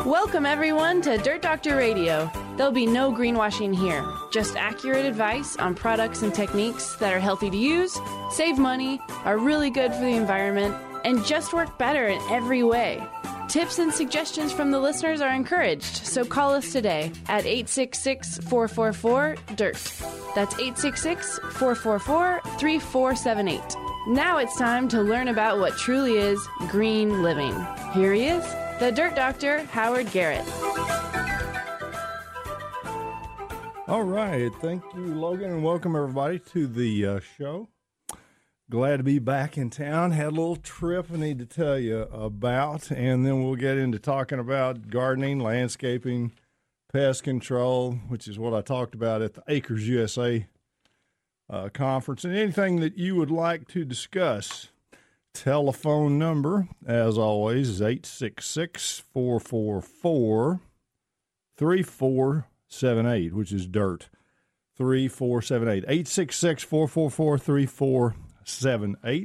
Welcome, everyone, to Dirt Doctor Radio. There'll be no greenwashing here, just accurate advice on products and techniques that are healthy to use, save money, are really good for the environment, and just work better in every way. Tips and suggestions from the listeners are encouraged, so call us today at 866-444-DIRT. That's 866-444-3478. Now it's time to learn about what truly is green living. Here he is, the Dirt Doctor, Howard Garrett. All right. Thank you, Logan, and welcome everybody to the show. Glad to be back in town. Had a little trip I need to tell you about, and then we'll get into talking about gardening, landscaping, pest control, which is what I talked about at the Acres USA conference, and anything that you would like to discuss. Telephone number, as always, is 866-444-3478, which is DIRT, 3478, 866-444-3478.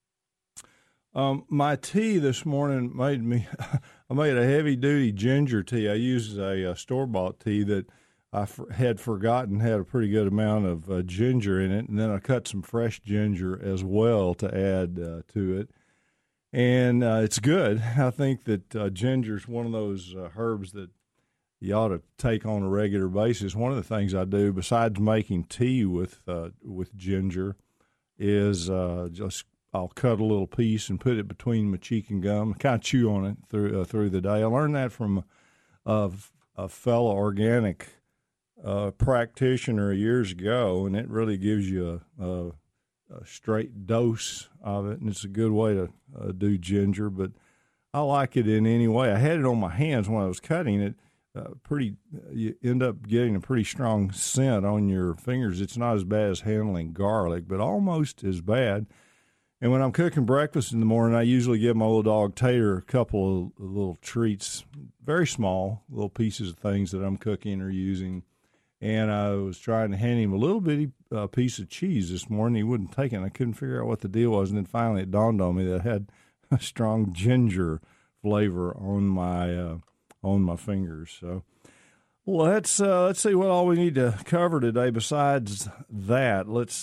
My tea this morning I made a heavy-duty ginger tea. I used a store-bought tea that I had forgotten had a pretty good amount of ginger in it, and then I cut some fresh ginger as well to add to it. And it's good. I think that ginger is one of those herbs that you ought to take on a regular basis. One of the things I do, besides making tea with ginger, is I'll cut a little piece and put it between my cheek and gum, kind of chew on it through the day. I learned that from a fellow organic practitioner years ago, and it really gives you a straight dose of it, and it's a good way to do ginger. But I like it in any way. I had it on my hands when I was cutting it. You end up getting a pretty strong scent on your fingers. It's not as bad as handling garlic, but almost as bad. And when I'm cooking breakfast in the morning, I usually give my little dog Tater a couple of little treats, very small little pieces of things that I'm cooking or using. And I was trying to hand him a little bitty piece of cheese this morning. He wouldn't take it, and I couldn't figure out what the deal was. And then finally it dawned on me that it had a strong ginger flavor on my fingers. So let's see what all we need to cover today. Besides that,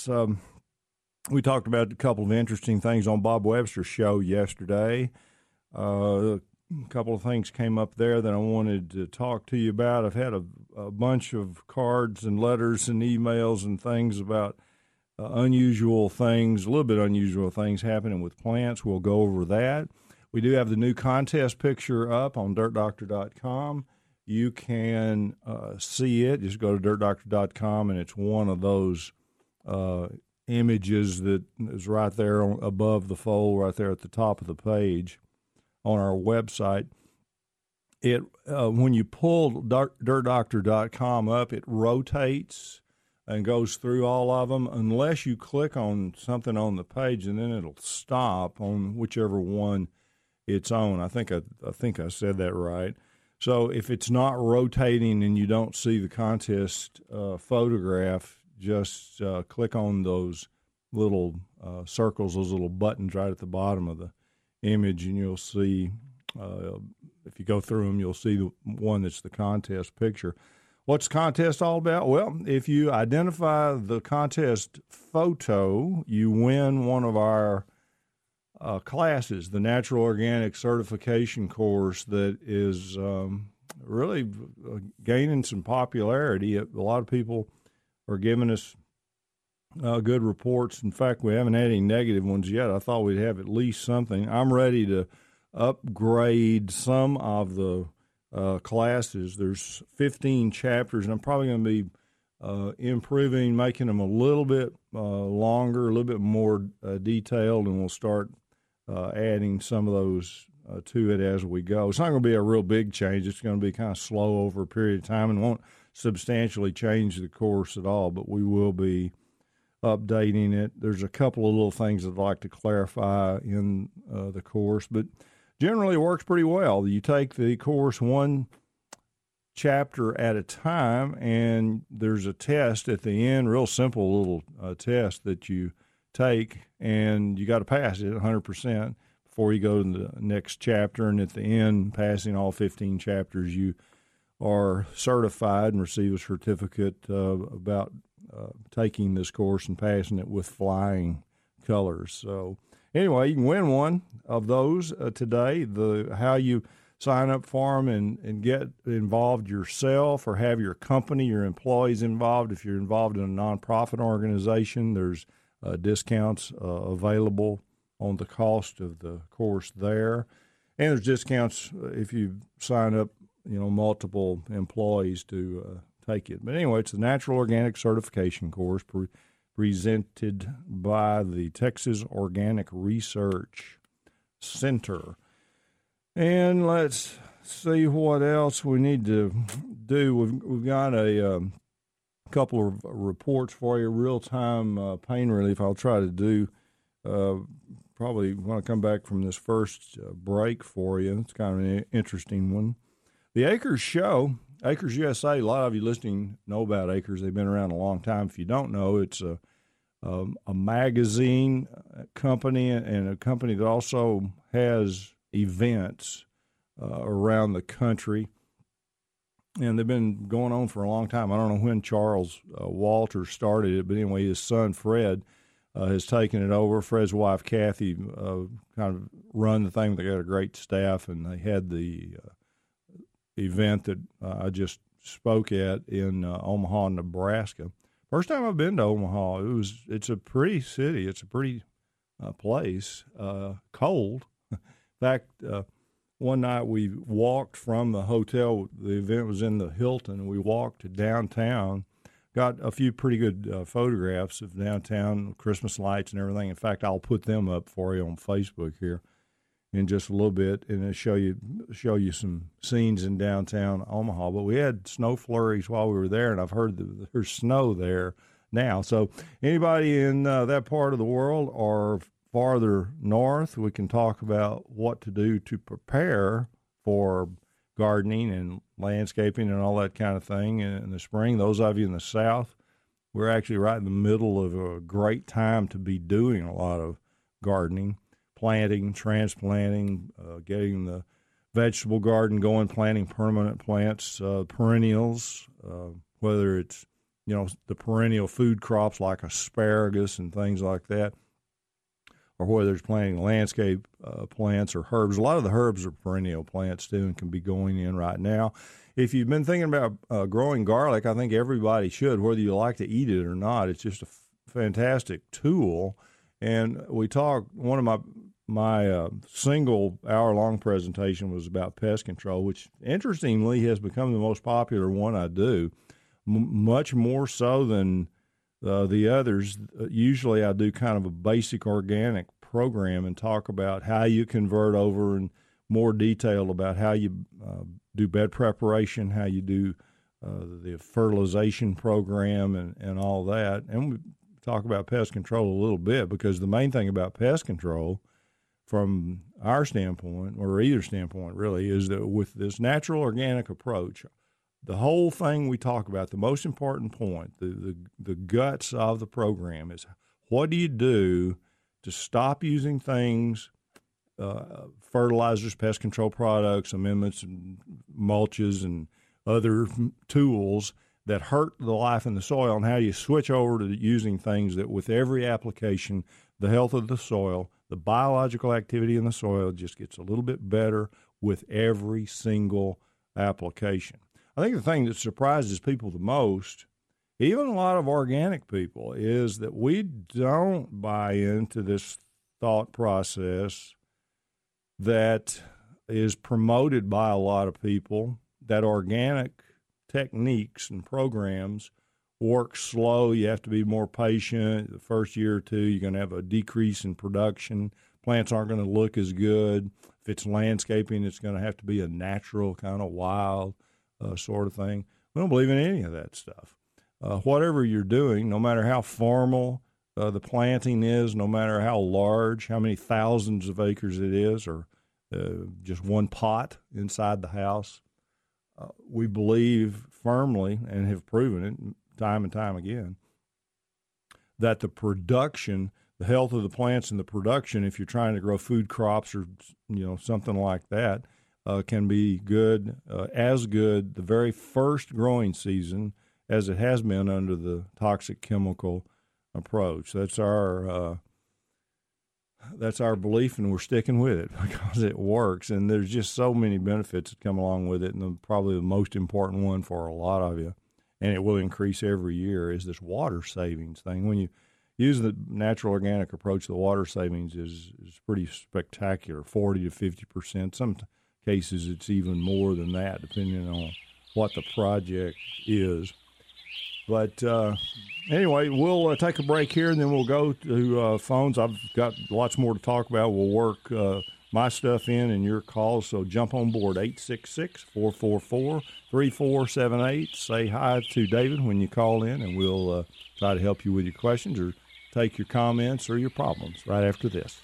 we talked about a couple of interesting things on Bob Webster's show yesterday. A couple of things came up there that I wanted to talk to you about. I've had a bunch of cards and letters and emails and things about unusual things, a little bit unusual things happening with plants. We'll go over that. We do have the new contest picture up on dirtdoctor.com. You can see it. Just go to dirtdoctor.com, and it's one of those images that is right there above the fold, right there at the top of the page on our website. It when you pull dirtdoctor.com up, it rotates and goes through all of them unless you click on something on the page, and then it'll stop on whichever one it's on. I think I said that right. So if it's not rotating and you don't see the contest photograph, just click on those little circles, those little buttons right at the bottom of the image, and you'll see, if you go through them, you'll see the one that's the contest picture. What's the contest all about? Well, if you identify the contest photo, you win one of our classes, the Natural Organic Certification course that is really gaining some popularity. A lot of people are giving us good reports. In fact, we haven't had any negative ones yet. I thought we'd have at least something. I'm ready to upgrade some of the classes. There's 15 chapters, and I'm probably going to be improving, making them a little bit longer, a little bit more detailed, and we'll start adding some of those to it as we go. It's not going to be a real big change. It's going to be kind of slow over a period of time and won't substantially change the course at all, but we will be updating it. There's a couple of little things I'd like to clarify in the course, but generally it works pretty well. You take the course one chapter at a time, and there's a test at the end, real simple little test that you take, and you got to pass it 100%. before you go to the next chapter, and at the end, passing all 15 chapters, you are certified and receive a certificate about taking this course and passing it with flying colors. So anyway, you can win one of those today. How you sign up for them and get involved yourself or have your company, your employees involved. If you're involved in a nonprofit organization, there's discounts available on the cost of the course there. And there's discounts if you sign up, multiple employees to take it. But anyway, it's the Natural Organic Certification course presented by the Texas Organic Research Center. And let's see what else we need to do. We've got a couple of reports for you, real-time pain relief I'll try to do. Probably want to come back from this first break for you. It's kind of an interesting one. The Acres Show, Acres USA, a lot of you listening know about Acres. They've been around a long time. If you don't know, it's a magazine company and a company that also has events around the country, and they've been going on for a long time. I don't know when Charles Walters started it, but anyway, his son Fred has taken it over. Fred's wife Kathy kind of run the thing. They got a great staff, and they had the event that I just spoke at in Omaha, Nebraska. First time I've been to Omaha. It's a pretty city. It's a pretty place. Cold. In fact, one night we walked from the hotel. The event was in the Hilton, and we walked to downtown. Got a few pretty good photographs of downtown, Christmas lights and everything. In fact, I'll put them up for you on Facebook here in just a little bit, and show you some scenes in downtown Omaha. But we had snow flurries while we were there, and I've heard that there's snow there now. So anybody in that part of the world or farther north, we can talk about what to do to prepare for gardening and landscaping and all that kind of thing in the spring. Those of you in the south, we're actually right in the middle of a great time to be doing a lot of gardening, planting, transplanting, getting the vegetable garden going, planting permanent plants, perennials, whether it's, the perennial food crops like asparagus and things like that, or whether it's planting landscape plants or herbs. A lot of the herbs are perennial plants, too, and can be going in right now. If you've been thinking about growing garlic, I think everybody should, whether you like to eat it or not. It's just a fantastic tool. And we talked, one of my single hour-long presentation was about pest control, which, interestingly, has become the most popular one I do, much more so than the others. Usually I do kind of a basic organic program and talk about how you convert over in more detail about how you do bed preparation, how you do the fertilization program and all that. And we talk about pest control a little bit, because the main thing about pest control from our standpoint, or either standpoint really, is that with this natural organic approach, the whole thing we talk about, the most important point, the guts of the program is, what do you do to stop using things, fertilizers, pest control products, amendments, and mulches, and other tools that hurt the life in the soil, and how you switch over to using things that with every application, the health of the soil, the biological activity in the soil just gets a little bit better with every single application. I think the thing that surprises people the most, even a lot of organic people, is that we don't buy into this thought process that is promoted by a lot of people, that organic techniques and programs work slow. You have to be more patient. The first year or two, you're going to have a decrease in production. Plants aren't going to look as good. If it's landscaping, it's going to have to be a natural, kind of wild sort of thing. We don't believe in any of that stuff. Whatever you're doing, no matter how formal the planting is, no matter how large, how many thousands of acres it is, or just one pot inside the house, we believe firmly, and have proven it time and time again, that the production the health of the plants and the production, if you're trying to grow food crops or something like that, can be good, as good the very first growing season as it has been under the toxic chemical approach. That's our belief, and we're sticking with it because it works. And there's just so many benefits that come along with it, and probably the most important one for a lot of you, and it will increase every year, is this water savings thing. When you use the natural organic approach, the water savings is pretty spectacular, 40 to 50%. Some cases it's even more than that, depending on what the project is. But anyway, we'll take a break here, and then we'll go to phones. I've got lots more to talk about. We'll work my stuff in and your calls, so jump on board, 866-444-3478. Say hi to David when you call in, and we'll try to help you with your questions or take your comments or your problems right after this.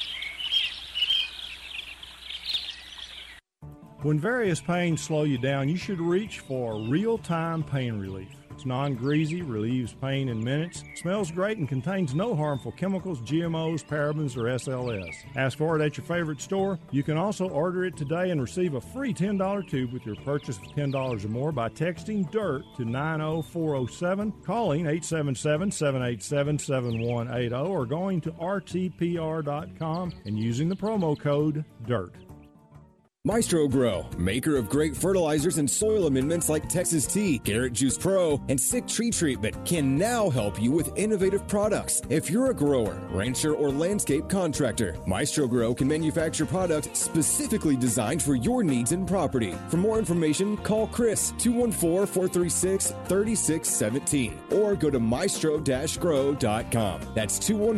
When various pains slow you down, you should reach for real-time pain relief. It's non-greasy, relieves pain in minutes, smells great, and contains no harmful chemicals, GMOs, parabens, or SLS. Ask for it at your favorite store. You can also order it today and receive a free $10 tube with your purchase of $10 or more by texting DIRT to 90407, calling 877-787-7180, or going to rtpr.com and using the promo code DIRT. Maestro Grow, maker of great fertilizers and soil amendments like Texas Tea, Carrot Juice Pro, and Sick Tree Treatment, can now help you with innovative products. If you're a grower, rancher, or landscape contractor, Maestro Grow can manufacture products specifically designed for your needs and property. For more information, call Chris, 214-436-3617, or go to maestro-grow.com. That's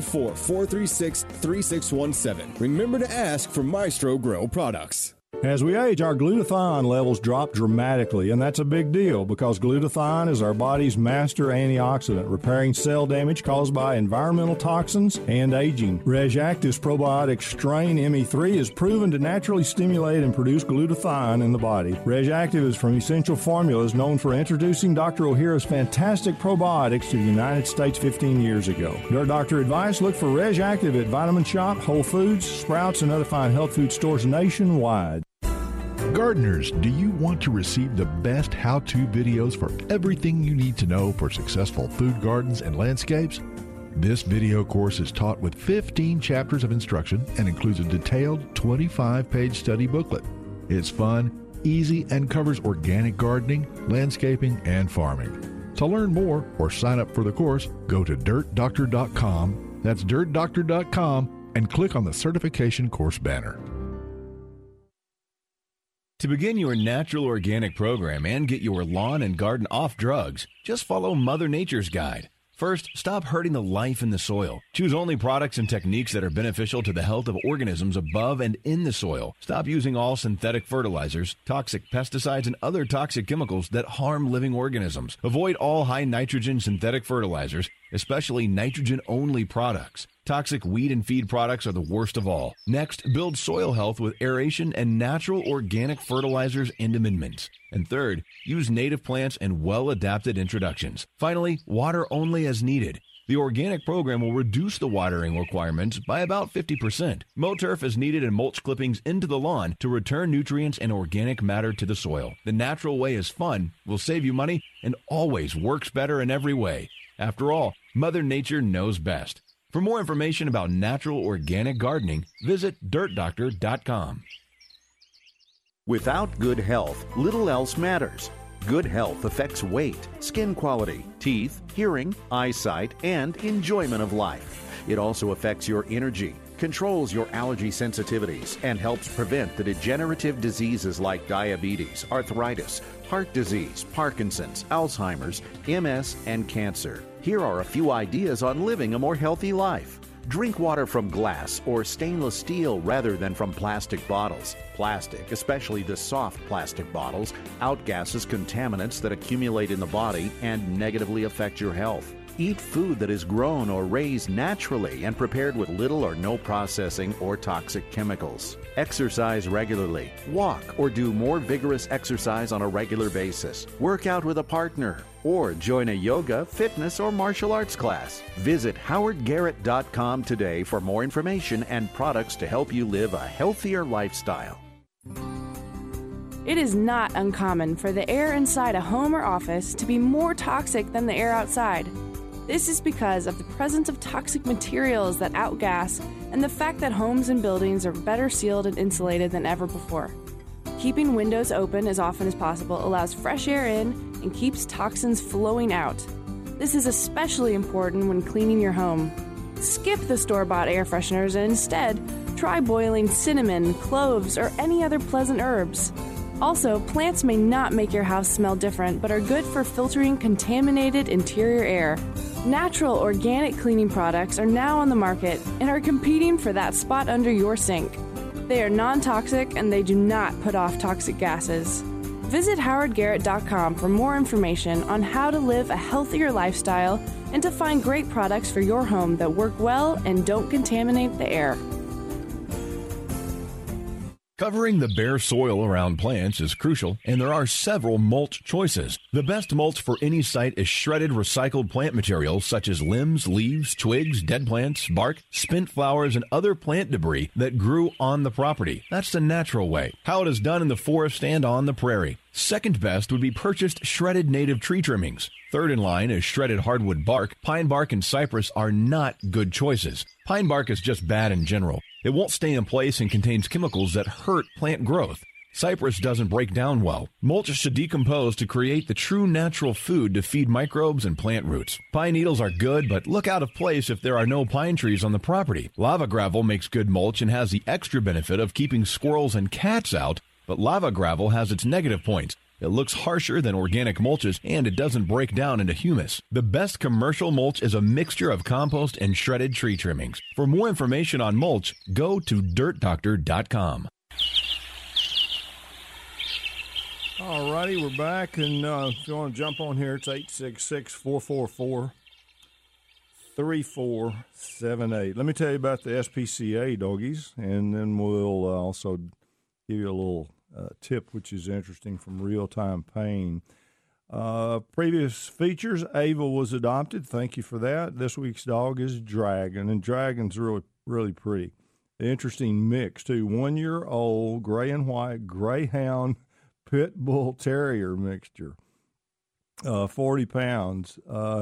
214-436-3617. Remember to ask for Maestro Grow products. As we age, our glutathione levels drop dramatically, and that's a big deal because glutathione is our body's master antioxidant, repairing cell damage caused by environmental toxins and aging. RegActive's probiotic strain ME3 is proven to naturally stimulate and produce glutathione in the body. RegActive is from Essential Formulas, known for introducing Dr. Ohhira's fantastic probiotics to the United States 15 years ago. Your doctor advice, look for RegActive at Vitamin Shop, Whole Foods, Sprouts, and other fine health food stores nationwide. Gardeners, do you want to receive the best how-to videos for everything you need to know for successful food gardens and landscapes? This video course is taught with 15 chapters of instruction and includes a detailed 25-page study booklet. It's fun, easy, and covers organic gardening, landscaping, and farming. To learn more or sign up for the course, go to dirtdoctor.com, that's dirtdoctor.com, and click on the certification course banner. To begin your natural organic program and get your lawn and garden off drugs, just follow Mother Nature's guide. First, stop hurting the life in the soil. Choose only products and techniques that are beneficial to the health of organisms above and in the soil. Stop using all synthetic fertilizers, toxic pesticides, and other toxic chemicals that harm living organisms. Avoid all high nitrogen synthetic fertilizers, especially nitrogen-only products. Toxic weed and feed products are the worst of all. Next, build soil health with aeration and natural organic fertilizers and amendments. And third, use native plants and well-adapted introductions. Finally, water only as needed. The organic program will reduce the watering requirements by about 50%. Mow turf is needed and mulch clippings into the lawn to return nutrients and organic matter to the soil. The natural way is fun, will save you money, and always works better in every way. After all, Mother Nature knows best. For more information about natural organic gardening, visit dirtdoctor.com. Without good health, little else matters. Good health affects weight, skin quality, teeth, hearing, eyesight, and enjoyment of life. It also affects your energy, controls your allergy sensitivities, and helps prevent the degenerative diseases like diabetes, arthritis, heart disease, Parkinson's, Alzheimer's, MS, and cancer. Here are a few ideas on living a more healthy life. Drink water from glass or stainless steel rather than from plastic bottles. Plastic, especially the soft plastic bottles, outgasses contaminants that accumulate in the body and negatively affect your health. Eat food that is grown or raised naturally and prepared with little or no processing or toxic chemicals. Exercise regularly. Walk or do more vigorous exercise on a regular basis. Work out with a partner. Or join a yoga, fitness, or martial arts class. Visit howardgarrett.com today for more information and products to help you live a healthier lifestyle. It is not uncommon for the air inside a home or office to be more toxic than the air outside. This is because of the presence of toxic materials that outgas and the fact that homes and buildings are better sealed and insulated than ever before. Keeping windows open as often as possible allows fresh air in and keeps toxins flowing out. This is especially important when cleaning your home. Skip the store-bought air fresheners and instead try boiling cinnamon, cloves, or any other pleasant herbs. Also, plants may not make your house smell different, but are good for filtering contaminated interior air. Natural organic cleaning products are now on the market and are competing for that spot under your sink. They are non-toxic and they do not put off toxic gases. Visit howardgarrett.com for more information on how to live a healthier lifestyle and to find great products for your home that work well and don't contaminate the air. Covering the bare soil around plants is crucial, and there are several mulch choices. The best mulch for any site is shredded recycled plant material such as limbs, leaves, twigs, dead plants, bark, spent flowers, and other plant debris that grew on the property. That's the natural way, how it is done in the forest and on the prairie. Second best would be purchased shredded native tree trimmings. Third in line is shredded hardwood bark. Pine bark and cypress are not good choices. Pine bark is just bad in general. It won't stay in place and contains chemicals that hurt plant growth. Cypress doesn't break down well. Mulch should decompose to create the true natural food to feed microbes and plant roots. Pine needles are good, but look out of place if there are no pine trees on the property. Lava gravel makes good mulch and has the extra benefit of keeping squirrels and cats out, but lava gravel has its negative points. It looks harsher than organic mulches, and it doesn't break down into humus. The best commercial mulch is a mixture of compost and shredded tree trimmings. For more information on mulch, go to dirtdoctor.com. All righty, we're back, and if you want to jump on here, it's 866-444-3478. Let me tell you about the SPCA, doggies, and then we'll also give you a little tip, which is interesting, from Real Time Pain. Previous features, Ava was adopted. Thank you for that. This week's dog is Dragon, and Dragon's really, really pretty. Interesting mix, too. 1-year-old, gray and white, greyhound, pit bull terrier mixture. 40 pounds.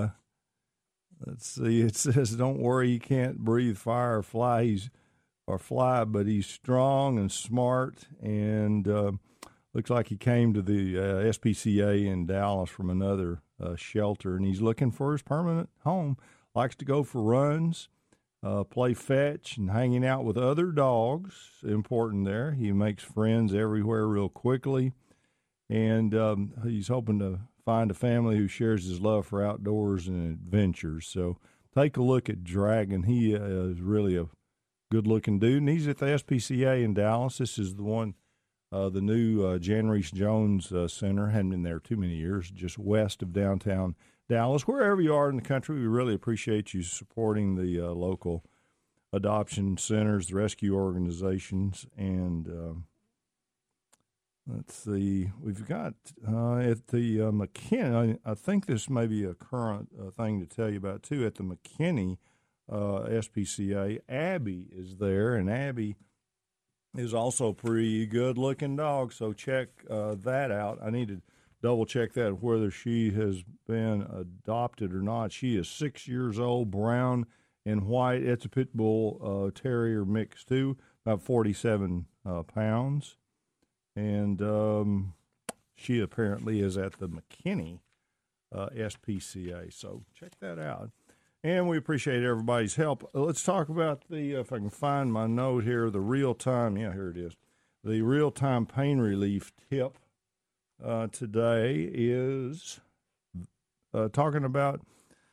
Let's see. It says, don't worry, he can't breathe fire or fly. But he's strong and smart, and looks like he came to the SPCA in Dallas from another shelter, and he's looking for his permanent home. Likes to go for runs, play fetch, and hanging out with other dogs. Important there. He makes friends everywhere real quickly, and he's hoping to find a family who shares his love for outdoors and adventures. So take a look at Dragon. He is really a good-looking dude, and he's at the SPCA in Dallas. This is the one, the new Jan Reese Jones Center. Hadn't been there too many years, just west of downtown Dallas. Wherever you are in the country, we really appreciate you supporting the local adoption centers, the rescue organizations, and let's see. We've got at the McKinney, I think this may be a current thing to tell you about, too, at the McKinney SPCA. Abby is there, and Abby is also a pretty good-looking dog, so check that out. I need to double-check that, whether she has been adopted or not. She is 6 years old, brown and white. It's a pit bull terrier mix, too, about 47 pounds. And she apparently is at the McKinney SPCA, so check that out. And we appreciate everybody's help. Let's talk about the, if I can find my note here, the real-time, here it is. The real-time pain relief tip today is talking about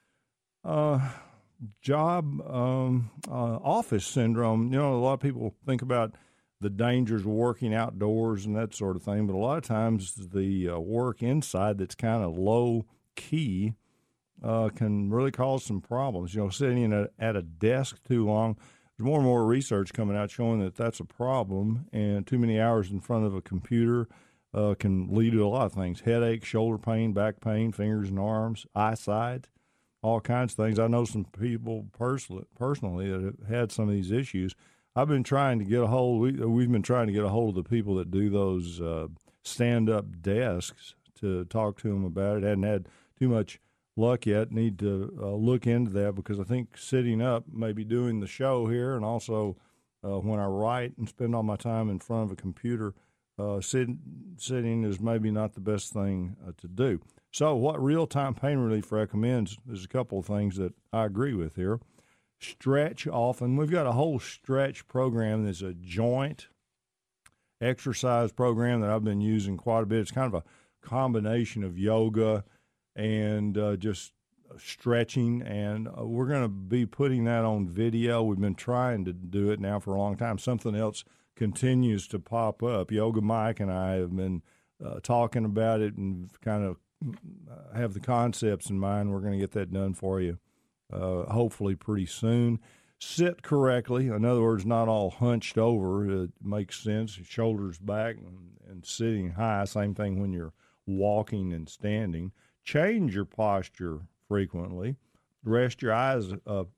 job office syndrome. You know, a lot of people think about the dangers of working outdoors and that sort of thing, but a lot of times the work inside that's kind of low-key can really cause some problems. Sitting at a desk too long. There's more and more research coming out showing that that's a problem, and too many hours in front of a computer can lead to a lot of things: headache, shoulder pain, back pain, fingers and arms, eyesight, all kinds of things. I know some people personally that have had some of these issues. I've been trying to get a hold. We've been trying to get a hold of the people that do those stand-up desks to talk to them about it. Hadn't had too much luck yet. Need to look into that, because I think sitting up, maybe doing the show here, and also when I write and spend all my time in front of a computer, sitting is maybe not the best thing to do. So what Real-Time Pain Relief recommends is a couple of things that I agree with here. Stretch often. We've got a whole stretch program that's a joint exercise program that I've been using quite a bit. It's kind of a combination of yoga and just stretching, and we're going to be putting that on video. We've been trying to do it now for a long time. Something else continues to pop up. Yoga Mike and I have been talking about it and kind of have the concepts in mind. We're going to get that done for you hopefully pretty soon. Sit correctly. In other words, not all hunched over. It makes sense. Shoulders back and sitting high. Same thing when you're walking and standing. Change your posture frequently. Rest your eyes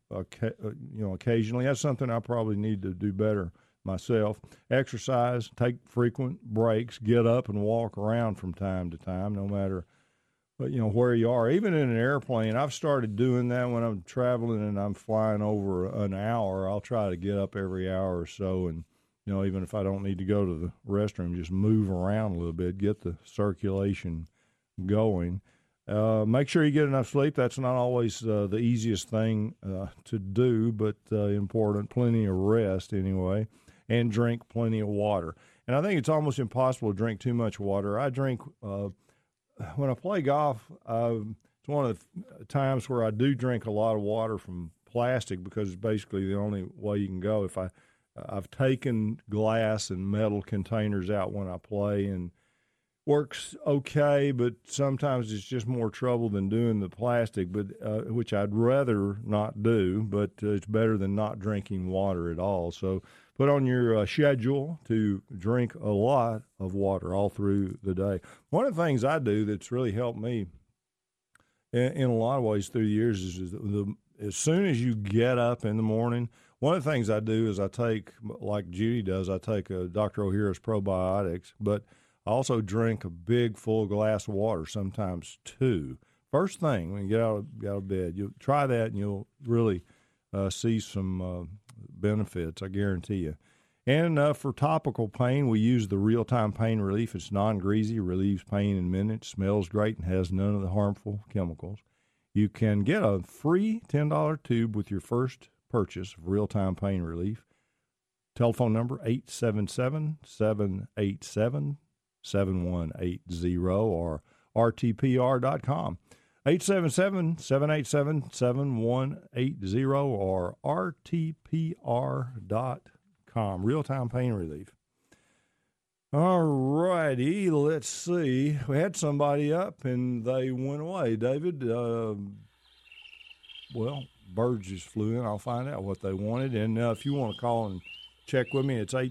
occasionally. That's something I probably need to do better myself. Exercise. Take frequent breaks. Get up and walk around from time to time, no matter where you are. Even in an airplane, I've started doing that when I'm traveling and I'm flying over an hour. I'll try to get up every hour or so, and even if I don't need to go to the restroom, just move around a little bit, get the circulation going. Make sure you get enough sleep. That's not always the easiest thing to do, but important. Plenty of rest anyway, and drink plenty of water. And I think it's almost impossible to drink too much water. I drink when I play golf, it's one of the times where I do drink a lot of water from plastic, because it's basically the only way you can go. If I've taken glass and metal containers out when I play, and works okay, but sometimes it's just more trouble than doing the plastic, but which I'd rather not do, but it's better than not drinking water at all. So put on your schedule to drink a lot of water all through the day. One of the things I do that's really helped me in a lot of ways through the years is as soon as you get up in the morning, one of the things I do is I take, like Judy does, I take Dr. Ohhira's probiotics, but I also drink a big full glass of water, sometimes two. First thing when you get out of bed, you'll try that and you'll really see some benefits, I guarantee you. And for topical pain, we use the Real-Time Pain Relief. It's non-greasy, relieves pain in minutes, smells great, and has none of the harmful chemicals. You can get a free $10 tube with your first purchase of Real-Time Pain Relief. Telephone number 877-787-7180 or rtpr.com. 877-787-7180 or rtpr.com. Real-Time Pain Relief. All righty, let's see. We had somebody up and they went away. David, birds just flew in. I'll find out what they wanted. And if you want to call and check with me, it's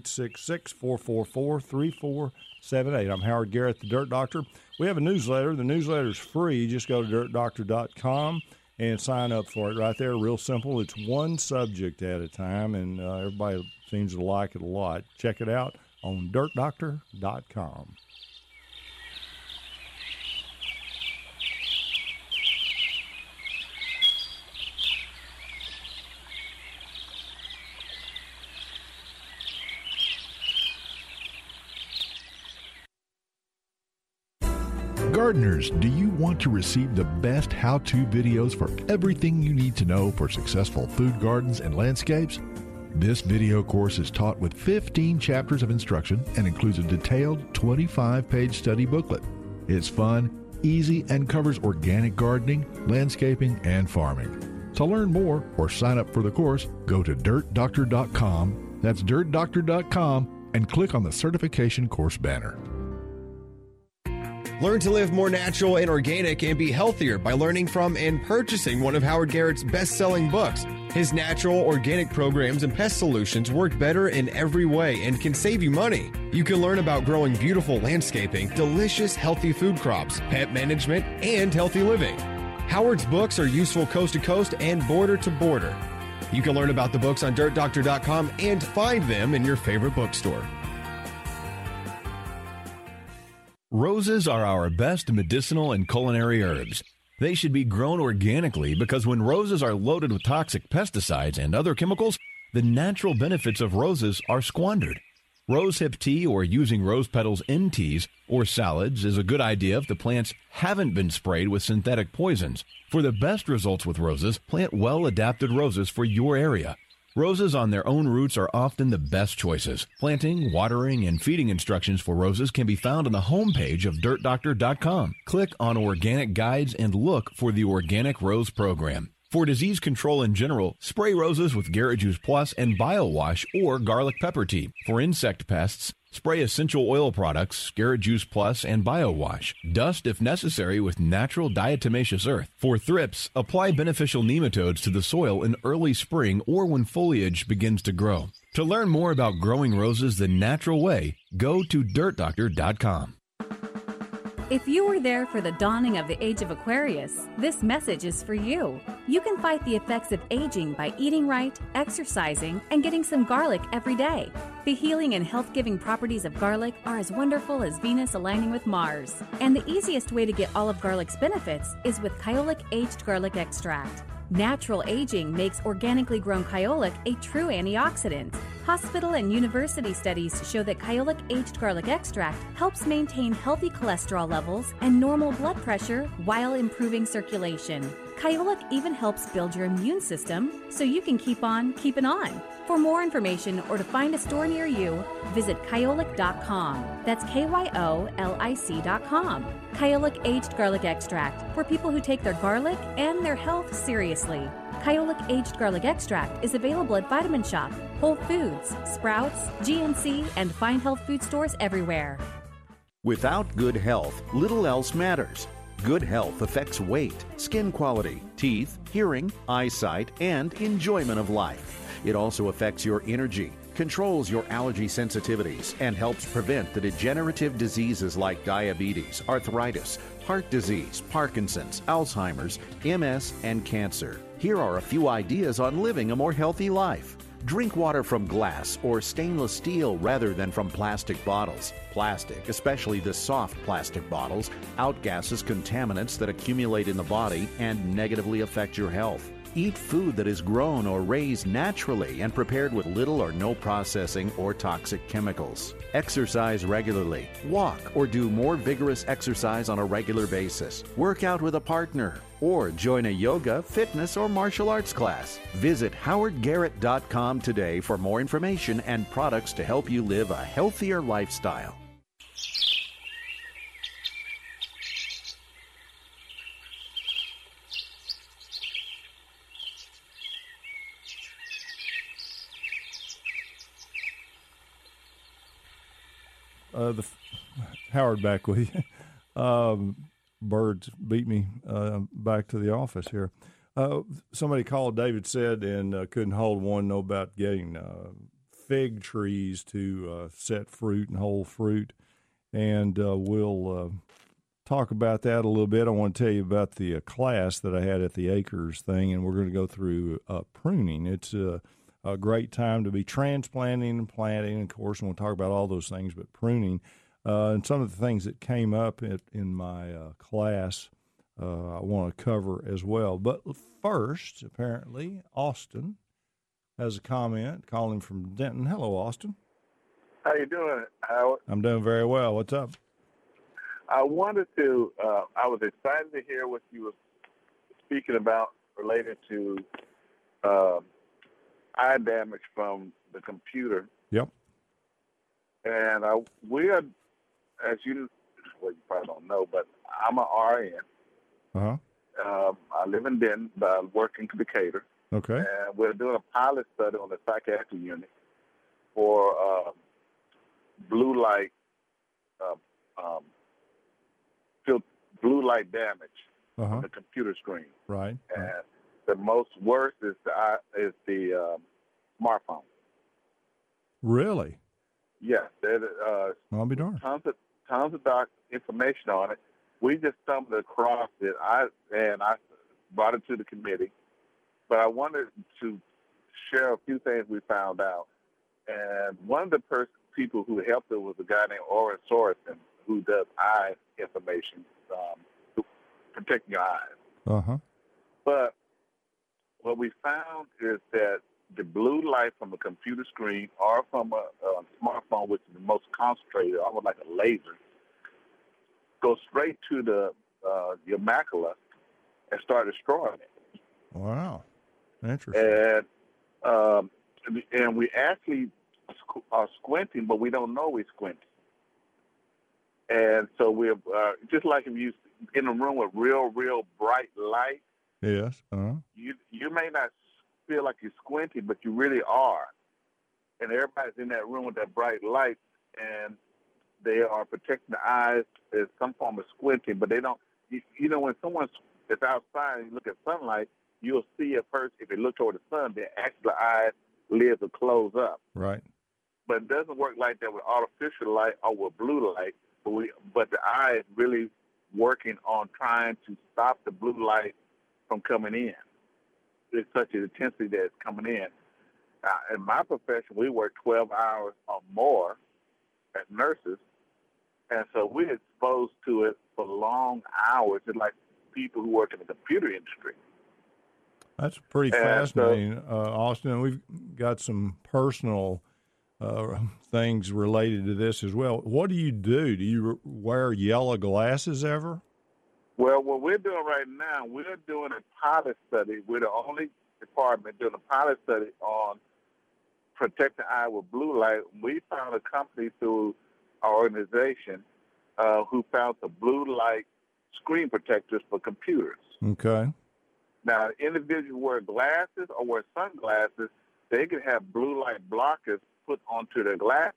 866-444-3478. I'm Howard Garrett, the Dirt Doctor. We have a newsletter. The newsletter is free. Just go to dirtdoctor.com and sign up for it right there. Real simple. It's one subject at a time, and everybody seems to like it a lot. Check it out on dirtdoctor.com. Gardeners, do you want to receive the best how-to videos for everything you need to know for successful food gardens and landscapes? This video course is taught with 15 chapters of instruction and includes a detailed 25-page study booklet. It's fun, easy, and covers organic gardening, landscaping, and farming. To learn more or sign up for the course, go to dirtdoctor.com. That's dirtdoctor.com and click on the certification course banner. Learn to live more natural and organic and be healthier by learning from and purchasing one of Howard Garrett's best-selling books. His natural, organic programs and pest solutions work better in every way and can save you money. You can learn about growing beautiful landscaping, delicious, healthy food crops, pet management, and healthy living. Howard's books are useful coast to coast and border to border. You can learn about the books on DirtDoctor.com and find them in your favorite bookstore. Roses are our best medicinal and culinary herbs. They should be grown organically because when roses are loaded with toxic pesticides and other chemicals, the natural benefits of roses are squandered. Rosehip tea or using rose petals in teas or salads is a good idea if the plants haven't been sprayed with synthetic poisons. For the best results with roses, plant well-adapted roses for your area. Roses on their own roots are often the best choices. Planting, watering, and feeding instructions for roses can be found on the homepage of DirtDoctor.com. Click on Organic Guides and look for the Organic Rose Program. For disease control in general, spray roses with Garrett Juice Plus and BioWash or garlic pepper tea. For insect pests, spray essential oil products, Garrett Juice Plus and BioWash. Dust if necessary with natural diatomaceous earth. For thrips, apply beneficial nematodes to the soil in early spring or when foliage begins to grow. To learn more about growing roses the natural way, go to DirtDoctor.com. If you were there for the dawning of the age of Aquarius, this message is for you. You can fight the effects of aging by eating right, exercising, and getting some garlic every day. The healing and health-giving properties of garlic are as wonderful as Venus aligning with Mars. And the easiest way to get all of garlic's benefits is with Kyolic Aged Garlic Extract. Natural aging makes organically grown Kyolic a true antioxidant. Hospital and university studies show that Kyolic Aged Garlic Extract helps maintain healthy cholesterol levels and normal blood pressure while improving circulation. Kyolic even helps build your immune system so you can keep on keeping on. For more information or to find a store near you, visit Kyolic.com. That's KYOLIC.com. Kyolic Aged Garlic Extract for people who take their garlic and their health seriously. Kyolic Aged Garlic Extract is available at Vitamin Shoppe, Whole Foods, Sprouts, GNC, and fine health food stores everywhere. Without good health, little else matters. Good health affects weight, skin quality, teeth, hearing, eyesight, and enjoyment of life. It also affects your energy, controls your allergy sensitivities, and helps prevent the degenerative diseases like diabetes, arthritis, heart disease, Parkinson's, Alzheimer's, MS, and cancer. Here are a few ideas on living a more healthy life. Drink water from glass or stainless steel rather than from plastic bottles. Plastic, especially the soft plastic bottles, outgasses contaminants that accumulate in the body and negatively affect your health. Eat food that is grown or raised naturally and prepared with little or no processing or toxic chemicals. Exercise regularly. Walk or do more vigorous exercise on a regular basis. Work out with a partner or join a yoga, fitness, or martial arts class. Visit howardgarrett.com today for more information and products to help you live a healthier lifestyle. Howard back with you. Birds beat me back to the office here. Somebody called, David said, and couldn't hold one, know about getting fig trees to set fruit and hold fruit. And we'll talk about that a little bit. I want to tell you about the class that I had at the Acres thing, and we're going to go through pruning. It's a great time to be transplanting and planting. Of course, and we'll talk about all those things, but pruning. And some of the things that came up in my class I want to cover as well. But first, apparently, Austin has a comment calling from Denton. Hello, Austin. How you doing, Howard? I'm doing very well. What's up? I wanted to, I was excited to hear what you were speaking about related to eye damage from the computer. Yep. And we are, as you, well, you probably don't know, but I'm an RN. Uh-huh. I live in Denton, but I work in Decatur. Okay. And we're doing a pilot study on the psychiatric unit for blue light blue light damage on the computer screen. Right. And the most worst is the smartphone. Really? Yes. I'll be darned. Tons of information on it. We just stumbled across it. I brought it to the committee, but I wanted to share a few things we found out. And one of the people who helped us was a guy named Oren Sorensen, who does eye information, protecting your eyes. But what we found is that the blue light from a computer screen or from a smartphone, which is the most concentrated, almost like a laser, goes straight to your macula and start destroying it. Wow, interesting. And we actually are squinting, but we don't know we're squinting. And so we're just like if you in a room with real bright light. Yes. You may not feel like you're squinting, but you really are. And everybody's in that room with that bright light, and they are protecting the eyes as some form of squinting, but they don't. You know, when someone is outside and you look at sunlight, you'll see a person, if they look toward the sun, their actual eyes, lids will close up. Right. But it doesn't work like that with artificial light or with blue light. But the eye is really working on trying to stop the blue light from coming in. It's such an intensity that it's coming in. In my profession, we work 12 hours or more as nurses, and so we're exposed to it for long hours, just like people who work in the computer industry. That's pretty fascinating, Austin. We've got some personal things related to this as well. What do you do? Do you wear yellow glasses ever? Well, what we're doing right now, we're doing a pilot study. We're the only department doing a pilot study on protecting the eye with blue light. We found a company through our organization who found the blue light screen protectors for computers. Okay. Now, individuals who wear glasses or wear sunglasses, they can have blue light blockers put onto their glasses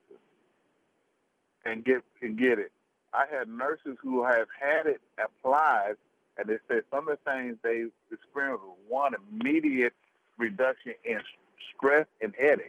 and get it. I had nurses who have had it applied, and they said some of the things they experienced was one, immediate reduction in stress and headaches,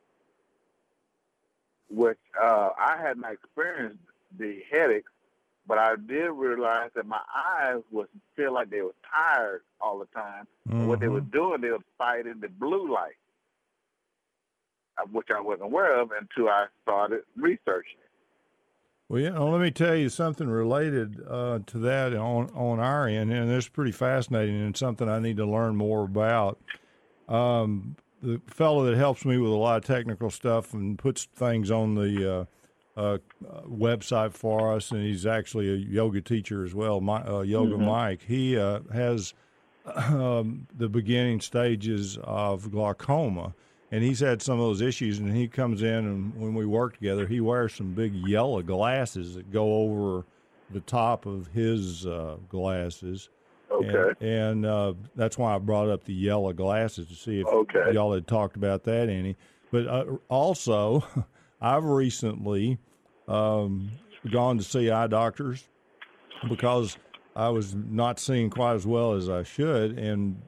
which I had not experienced the headaches, but I did realize that my eyes would feel like they were tired all the time. And what they were doing, they were fighting the blue light, which I wasn't aware of until I started researching it. Well, yeah, let me tell you something related to that on our end, and it's pretty fascinating and something I need to learn more about. The fellow that helps me with a lot of technical stuff and puts things on the website for us, and he's actually a yoga teacher as well, Yoga Mike. He has the beginning stages of glaucoma, and he's had some of those issues, and he comes in, and when we work together, he wears some big yellow glasses that go over the top of his glasses. Okay. And that's why I brought up the yellow glasses to see if y'all had talked about that any. But also, I've recently gone to see eye doctors because I was not seeing quite as well as I should, and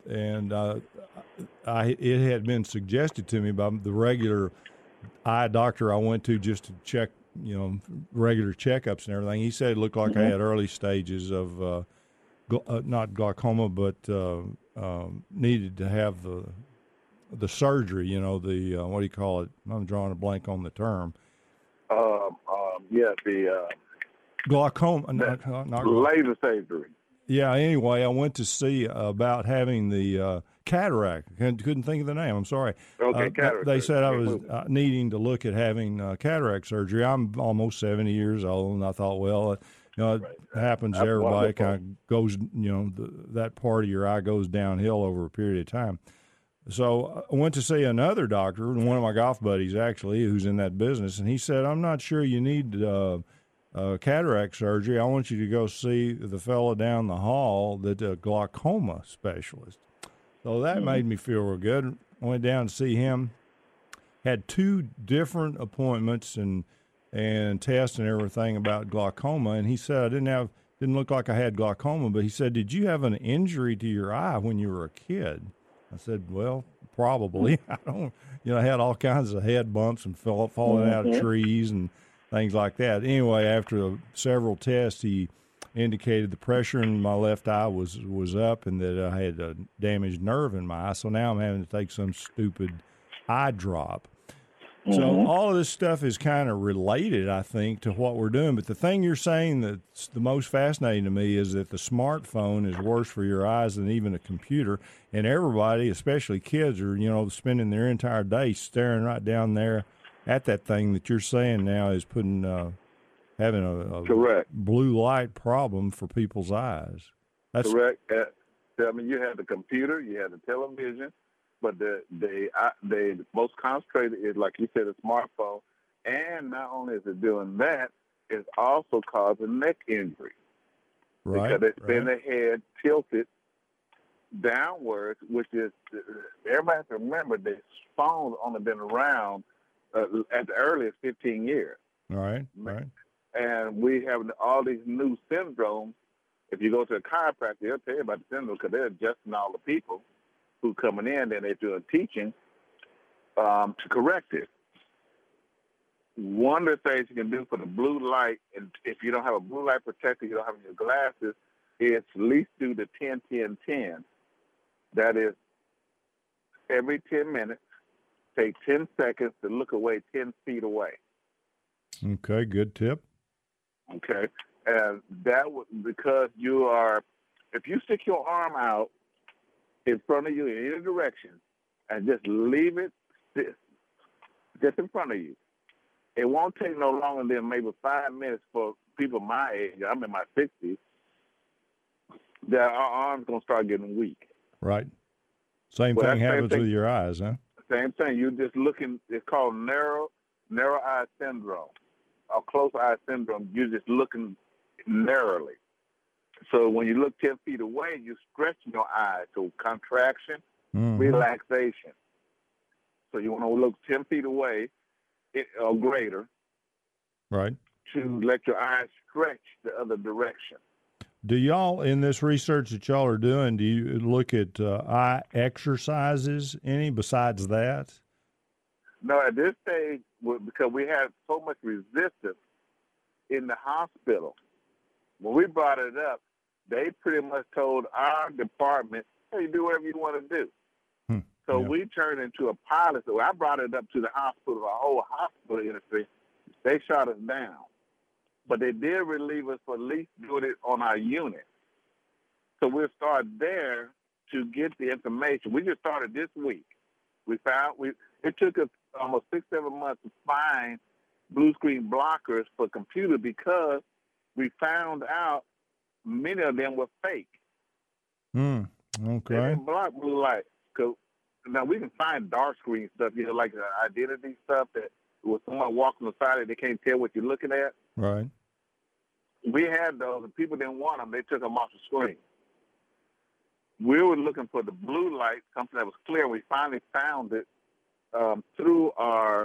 it had been suggested to me by the regular eye doctor I went to just to check, regular checkups and everything. He said it looked like I had early stages of not glaucoma, but needed to have the surgery. What do you call it? I'm drawing a blank on the term. The glaucoma, not laser surgery. Yeah. Anyway, I went to see about having the cataract. Couldn't think of the name. I'm sorry. Okay, cataract. They said I was needing to look at having cataract surgery. I'm almost 70 years old, and I thought, well, it happens to everybody. It kind of goes, that part of your eye goes downhill over a period of time. So I went to see another doctor, one of my golf buddies actually, who's in that business, and he said, I'm not sure you need cataract surgery. I want you to go see the fellow down the hall, the glaucoma specialist. So that made me feel real good. I went down to see him, had 2 different appointments and tests and everything about glaucoma, and he said I didn't have didn't look like I had glaucoma, but he said, "Did you have an injury to your eye when you were a kid?" I said, "Well, probably. I don't, I had all kinds of head bumps and falling out of trees and things like that." Anyway, after several tests, he indicated the pressure in my left eye was up and that I had a damaged nerve in my eye. So now I'm having to take some stupid eye drop. So all of this stuff is kind of related, I think, to what we're doing. But the thing you're saying that's the most fascinating to me is that the smartphone is worse for your eyes than even a computer. And everybody, especially kids, are, spending their entire day staring right down there at that thing that you're saying now is putting having a Correct. blue light problem for people's eyes. That's correct. You had the computer, you had the television, but the most concentrated is, like you said, a smartphone. And not only is it doing that, it's also causing neck injury. Right. Because they spin their head tilted downwards, which is, everybody has to remember that phones only been around at the earliest 15 years. Right. And we have all these new syndromes. If you go to a chiropractor, they'll tell you about the syndrome because they're adjusting all the people who coming in and they're doing teaching to correct it. One of the things you can do for the blue light, and if you don't have a blue light protector, you don't have your glasses, is at least do the 10-10-10. That is, every 10 minutes, take 10 seconds to look away 10 feet away. Okay, good tip. Okay, and that was because if you stick your arm out in front of you in any direction and just leave it just in front of you, it won't take no longer than maybe 5 minutes for people my age. I'm in my 60s. That our arms gonna start getting weak. Right. Same thing happens with your eyes, huh? Same thing. You're just looking. It's called narrow eye syndrome. Or close eye syndrome, you're just looking narrowly. So when you look 10 feet away, you're stretching your eyes. So contraction, relaxation. So you want to look 10 feet away or greater, right, to let your eyes stretch the other direction. Do y'all, in this research that y'all are doing, do you look at eye exercises any besides that? No, at this stage, because we had so much resistance in the hospital, when we brought it up, they pretty much told our department, hey, do whatever you want to do. So we turned into a pilot. So I brought it up to the hospital, the whole hospital industry. They shot us down. But they did relieve us for at least doing it on our unit. So we'll start there to get the information. We just started this week. It took us almost 6-7 months to find blue screen blockers for computer because we found out many of them were fake. Okay. They didn't block blue light. Now we can find dark screen stuff, like the identity stuff that when someone walks on the side, they can't tell what you're looking at. Right. We had those, and people didn't want them. They took them off the screen. We were looking for the blue light, something that was clear. We finally found it through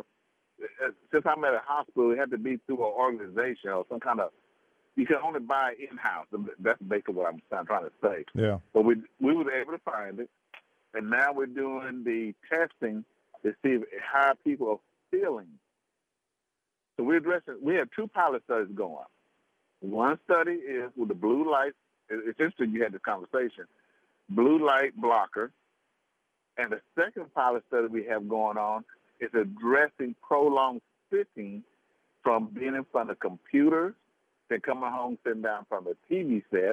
since I'm at a hospital, it had to be through an organization or some kind of, you can only buy in-house. That's basically what I'm trying to say. Yeah. But we were able to find it, and now we're doing the testing to see how people are feeling. So we have 2 pilot studies going. One study is with the blue light. It's interesting you had this conversation. Blue light blocker. And the second pilot study we have going on is addressing prolonged sitting from being in front of computers, then coming home, sitting down from a TV set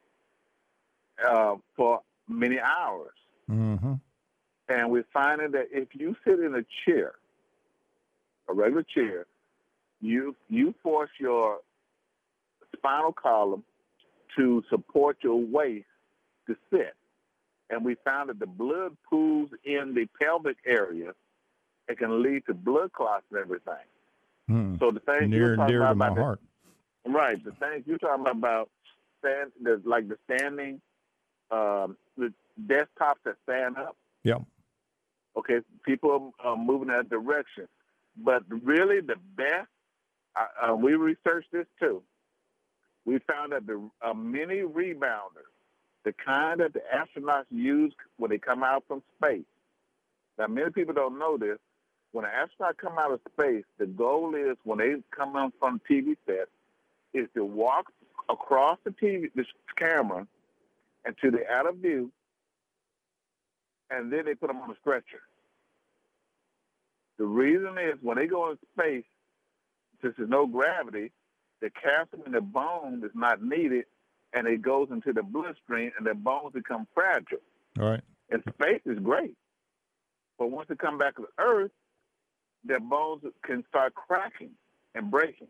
for many hours. Mm-hmm. And we're finding that if you sit in a chair, a regular chair, you force your spinal column to support your waist to sit. And we found that the blood pools in the pelvic area. It can lead to blood clots and everything. So the things near and dear to my heart. Right. The things you're talking about the standing, the desktops that stand up. Yeah. Okay. People are moving that direction. But really the best, we researched this too. We we found that a mini rebounder, the kind that the astronauts use when they come out from space. Now, many people don't know this. When an astronaut come out of space, the goal is when they come on from TV set is to walk across this camera and to the out of view, and then they put them on a stretcher. The reason is when they go in space, since there's no gravity, the calcium in the bone is not needed, and it goes into the bloodstream, and the bones become fragile. All right. And space is great. But once they come back to Earth, their bones can start cracking and breaking.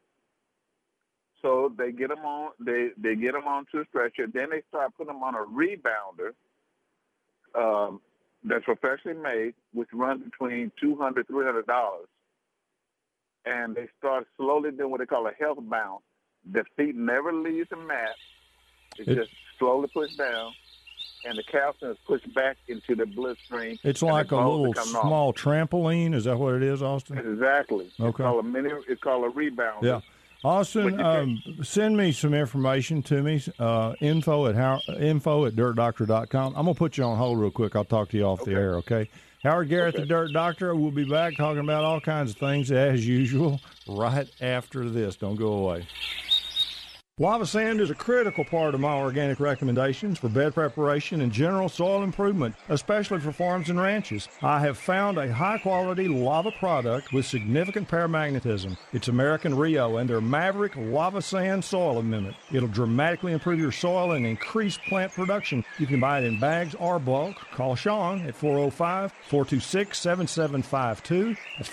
So they get them on. They get them onto a stretcher. Then they start putting them on a rebounder that's professionally made, which runs between $200, $300. And they start slowly doing what they call a health bounce. The feet never leaves the mat. It's just slowly pushed down, and the calcium is pushed back into the bloodstream. It's like a little small trampoline. Is that what it is, Austin? Exactly. Okay. It's called a rebounder. Yeah. Austin, send me some information to me, info at dirtdoctor.com. I'm going to put you on hold real quick. I'll talk to you off the air, okay? Howard Garrett, the Dirt Doctor. We'll be back talking about all kinds of things as usual right after this. Don't go away. Lava sand is a critical part of my organic recommendations for bed preparation and general soil improvement, especially for farms and ranches. I have found a high-quality lava product with significant paramagnetism. It's American Rio and their Maverick Lava Sand Soil Amendment. It'll dramatically improve your soil and increase plant production. You can buy it in bags or bulk. Call Sean at 405-426-7752. That's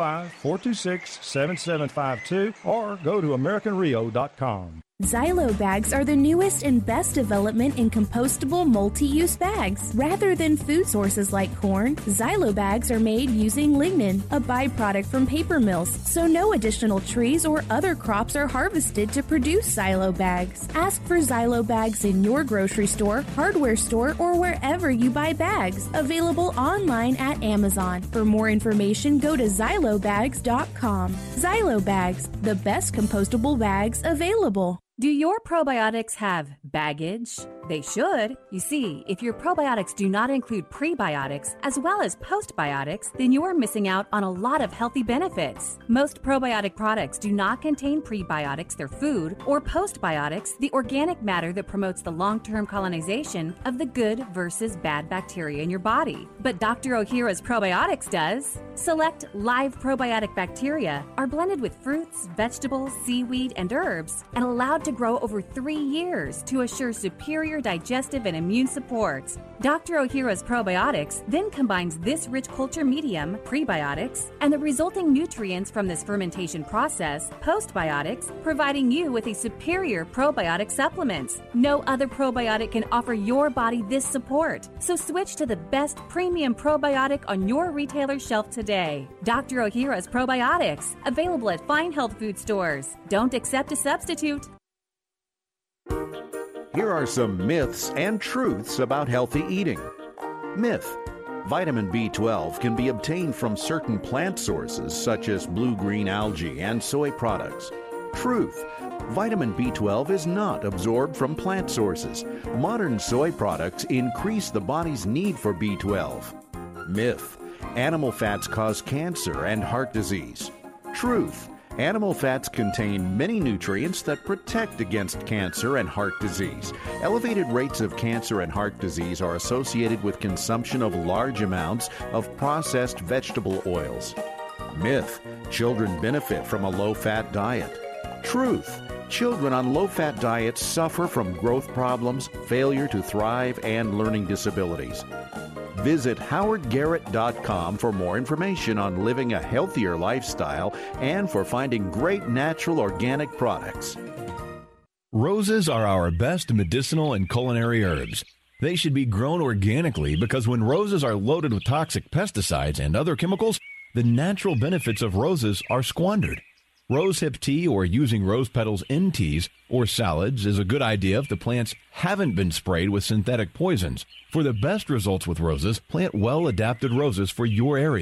405-426-7752, or go to AmericanRio.com. Xylo bags are the newest and best development in compostable multi-use bags. Rather than food sources like corn, Xylo bags are made using lignin, a byproduct from paper mills, so no additional trees or other crops are harvested to produce Xylo bags. Ask for Xylo bags in your grocery store, hardware store, or wherever you buy bags. Available online at Amazon. For more information, go to xylobags.com. Xylo bags, the best compostable bags available. Do your probiotics have baggage? They should. You see, if your probiotics do not include prebiotics as well as postbiotics, then you're missing out on a lot of healthy benefits. Most probiotic products do not contain prebiotics, their food, or postbiotics, the organic matter that promotes the long-term colonization of the good versus bad bacteria in your body. But Dr. Ohhira's probiotics does. Select live probiotic bacteria are blended with fruits, vegetables, seaweed, and herbs and allowed to grow over 3 years to assure superior digestive and immune support. Dr. Ohhira's probiotics then combines this rich culture medium, prebiotics, and the resulting nutrients from this fermentation process, postbiotics, providing you with a superior probiotic supplement. No other probiotic can offer your body this support, so switch to the best premium probiotic on your retailer shelf today. Dr. Ohhira's probiotics, available at fine health food stores. Don't accept a substitute. Here are some myths and truths about healthy eating. Myth: vitamin B12 can be obtained from certain plant sources such as blue-green algae and soy products. Truth: vitamin B12 is not absorbed from plant sources. Modern soy products increase the body's need for B12. Myth: animal fats cause cancer and heart disease. Truth: animal fats contain many nutrients that protect against cancer and heart disease. Elevated rates of cancer and heart disease are associated with consumption of large amounts of processed vegetable oils. Myth: children benefit from a low-fat diet. Truth: children on low-fat diets suffer from growth problems, failure to thrive, and learning disabilities. Visit howardgarrett.com for more information on living a healthier lifestyle and for finding great natural organic products. Roses are our best medicinal and culinary herbs. They should be grown organically because when roses are loaded with toxic pesticides and other chemicals, the natural benefits of roses are squandered. Rosehip tea or using rose petals in teas or salads is a good idea if the plants haven't been sprayed with synthetic poisons. For the best results with roses, plant well-adapted roses for your area.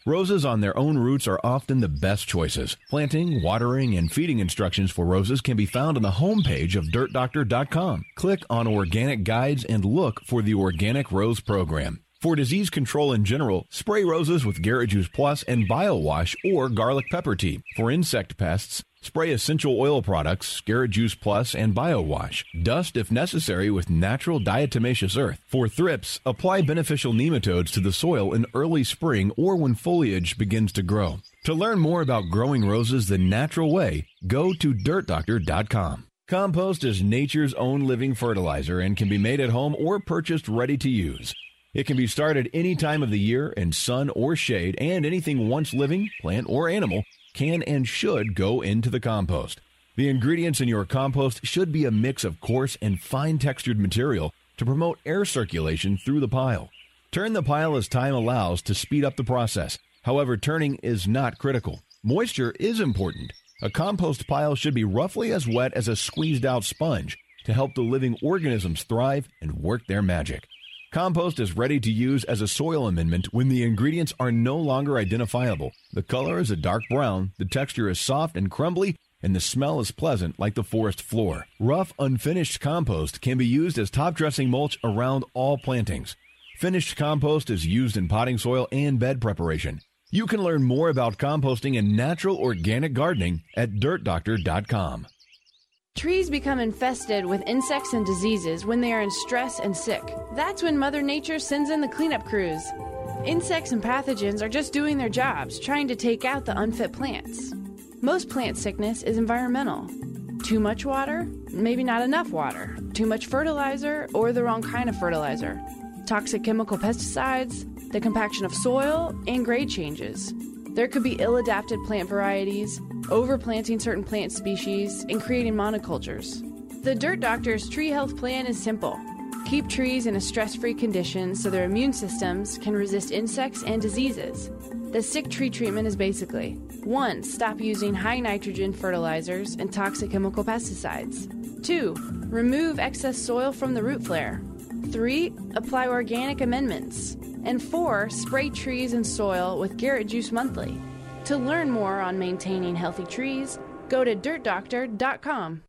Roses on their own roots are often the best choices. Planting, watering, and feeding instructions for roses can be found on the homepage of DirtDoctor.com. Click on Organic Guides and look for the Organic Rose Program. For disease control in general, spray roses with Garrett Juice Plus and BioWash or garlic pepper tea. For insect pests, spray essential oil products, Garrett Juice Plus and BioWash. Dust if necessary with natural diatomaceous earth. For thrips, apply beneficial nematodes to the soil in early spring or when foliage begins to grow. To learn more about growing roses the natural way, go to DirtDoctor.com. Compost is nature's own living fertilizer and can be made at home or purchased ready to use. It can be started any time of the year in sun or shade, and anything once living, plant or animal, can and should go into the compost. The ingredients in your compost should be a mix of coarse and fine-textured material to promote air circulation through the pile. Turn the pile as time allows to speed up the process. However, turning is not critical. Moisture is important. A compost pile should be roughly as wet as a squeezed-out sponge to help the living organisms thrive and work their magic. Compost is ready to use as a soil amendment when the ingredients are no longer identifiable. The color is a dark brown, the texture is soft and crumbly, and the smell is pleasant like the forest floor. Rough, unfinished compost can be used as top-dressing mulch around all plantings. Finished compost is used in potting soil and bed preparation. You can learn more about composting and natural organic gardening at DirtDoctor.com. Trees become infested with insects and diseases when they are in stress and sick. That's when Mother Nature sends in the cleanup crews. Insects and pathogens are just doing their jobs, trying to take out the unfit plants. Most plant sickness is environmental. Too much water, maybe not enough water. Too much fertilizer or the wrong kind of fertilizer. Toxic chemical pesticides, the compaction of soil, and grade changes. There could be ill-adapted plant varieties, overplanting certain plant species, and creating monocultures. The Dirt Doctor's tree health plan is simple. Keep trees in a stress-free condition so their immune systems can resist insects and diseases. The sick tree treatment is basically 1. Stop using high nitrogen fertilizers and toxic chemical pesticides. 2. Remove excess soil from the root flare. 3. Apply organic amendments. And 4. Spray trees and soil with Garrett Juice Monthly. To learn more on maintaining healthy trees, go to DirtDoctor.com.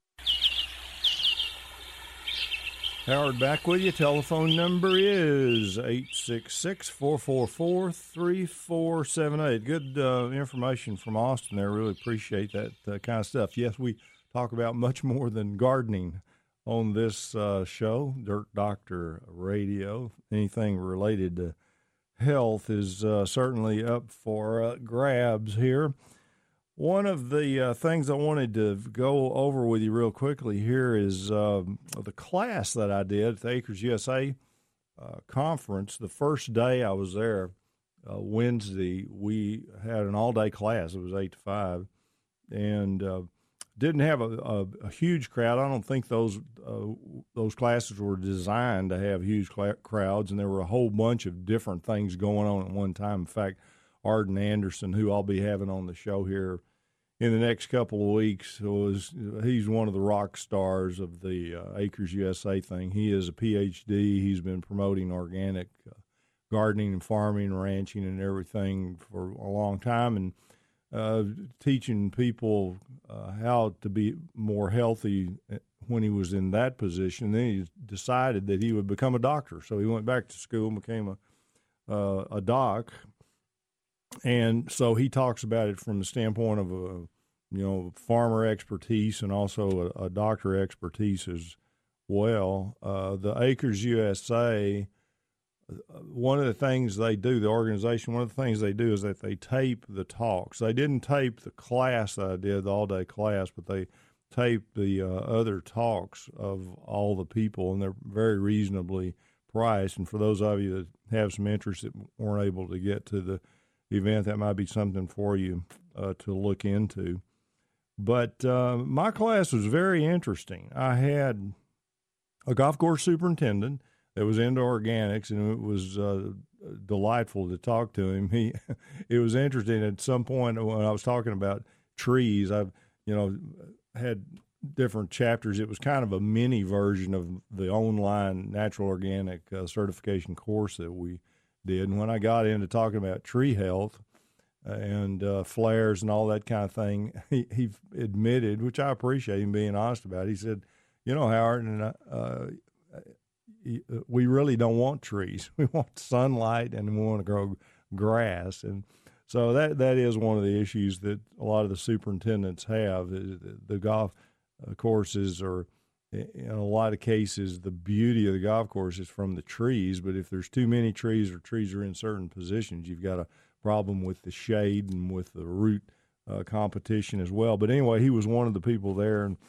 Howard back with you. Telephone number is 866-444-3478. Good information from Austin there. Really appreciate that kind of stuff. Yes, we talk about much more than gardening on this show, Dirt Doctor Radio. Anything related to health is certainly up for grabs here. One of the things I wanted to go over with you real quickly here is the class that I did at the Acres USA conference. The first day I was there, Wednesday, we had an all-day class. It was 8 to 5, and didn't have a huge crowd. I don't think those classes were designed to have huge crowds, and there were a whole bunch of different things going on at one time. In fact, Arden Anderson, who I'll be having on the show here in the next couple of weeks, he's one of the rock stars of the Acres USA thing. He is a PhD. He's been promoting organic gardening and farming and ranching and everything for a long time, and teaching people how to be more healthy when he was in that position. Then he decided that he would become a doctor. So he went back to school and became a doc. And so he talks about it from the standpoint of farmer expertise and also a doctor expertise as well. The Acres USA, one of the things they do, the organization, one of the things they do is that they tape the talks. They didn't tape the class that I did, the all-day class, but they taped the other talks of all the people, and they're very reasonably priced. And for those of you that have some interest that weren't able to get to the event, that might be something for you to look into. But my class was very interesting. I had a golf course superintendent that was into organics, and it was delightful to talk to him. It was interesting at some point when I was talking about trees. I've had different chapters. It was kind of a mini version of the online natural organic certification course that we did. And when I got into talking about tree health, and flares and all that kind of thing, he admitted, which I appreciate him being honest about. He said, Howard, and we really don't want trees. We want sunlight, and we want to grow grass. And so that is one of the issues that a lot of the superintendents have. The golf courses are, in a lot of cases, the beauty of the golf course is from the trees. But if there's too many trees or trees are in certain positions, you've got a problem with the shade and with the root competition as well. But anyway, he was one of the people there, and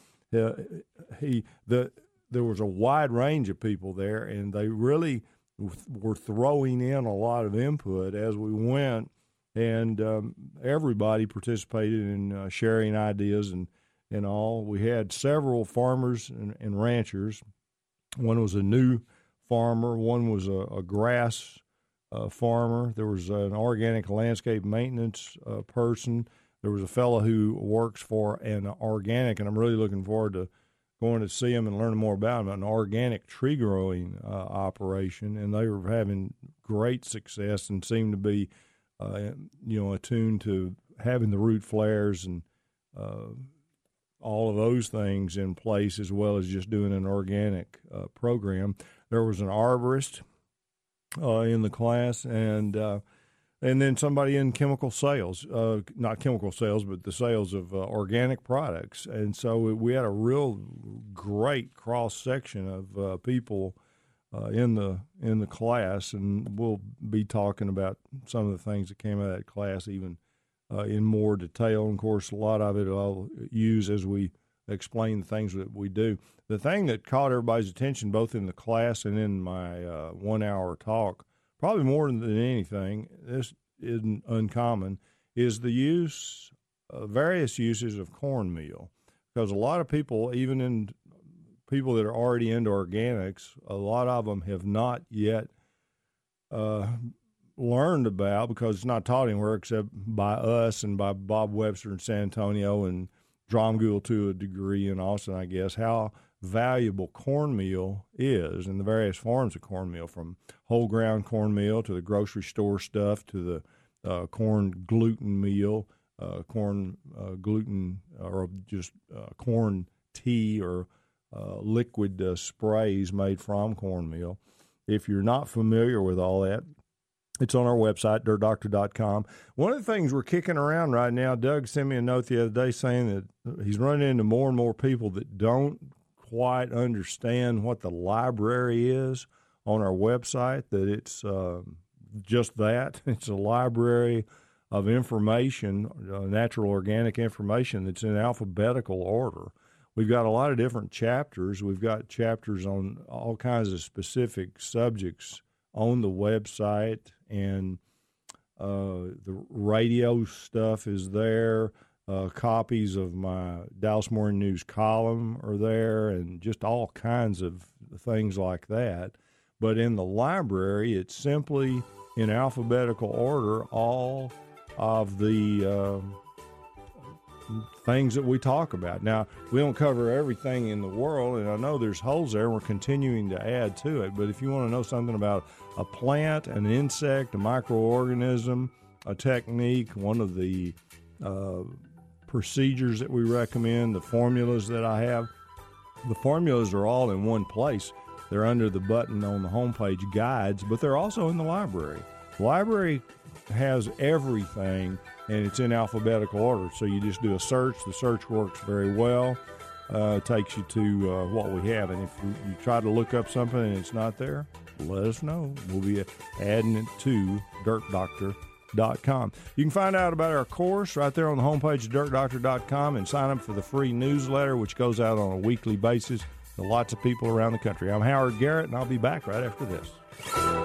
there was a wide range of people there, and they really were throwing in a lot of input as we went, and everybody participated in sharing ideas and all. We had several farmers and ranchers. One was a new farmer. One was a grass farmer. There was an organic landscape maintenance person. There was a fellow who works for an organic, and I'm really looking forward to going to see him and learning more about him, an organic tree growing operation, and they were having great success and seemed to be, attuned to having the root flares and all of those things in place, as well as just doing an organic program. There was an arborist in the class, and then somebody in chemical sales, not chemical sales, but the sales of organic products. And so we had a real great cross-section of people in the class, and we'll be talking about some of the things that came out of that class even in more detail. And, of course, a lot of it I'll use as we explain the things that we do. The thing that caught everybody's attention, both in the class and in my 1-hour talk, probably more than anything, this isn't uncommon, is the use, various uses of cornmeal. Because a lot of people, even in people that are already into organics, a lot of them have not yet learned about, because it's not taught anywhere except by us and by Bob Webster in San Antonio and Dromgoole to a degree in Austin, I guess, how valuable cornmeal is, and the various forms of cornmeal, from whole ground cornmeal to the grocery store stuff to the corn gluten meal, corn gluten, or just corn tea or liquid sprays made from cornmeal. If you're not familiar with all that, it's on our website, dirtdoctor.com. One of the things we're kicking around right now, Doug sent me a note the other day saying that he's running into more and more people that don't quite understand what the library is on our website, that it's just that. It's a library of information, natural organic information that's in alphabetical order. We've got a lot of different chapters. We've got chapters on all kinds of specific subjects on the website, and the radio stuff is there. Copies of my Dallas Morning News column are there, and just all kinds of things like that. But in the library, it's simply in alphabetical order all of the things that we talk about. Now, we don't cover everything in the world, and I know there's holes there, and we're continuing to add to it. But if you want to know something about a plant, an insect, a microorganism, a technique, one of the procedures that we recommend, the formulas that I have, the formulas are all in one place. They're under the button on the homepage, Guides, but they're also in the library. The library has everything, and it's in alphabetical order. So you just do a search. The search works very well. It takes you to what we have. And if you try to look up something and it's not there, let us know. We'll be adding it to dirtdoctor.com. You can find out about our course right there on the homepage of dirtdoctor.com and sign up for the free newsletter, which goes out on a weekly basis to lots of people around the country. I'm Howard Garrett, and I'll be back right after this.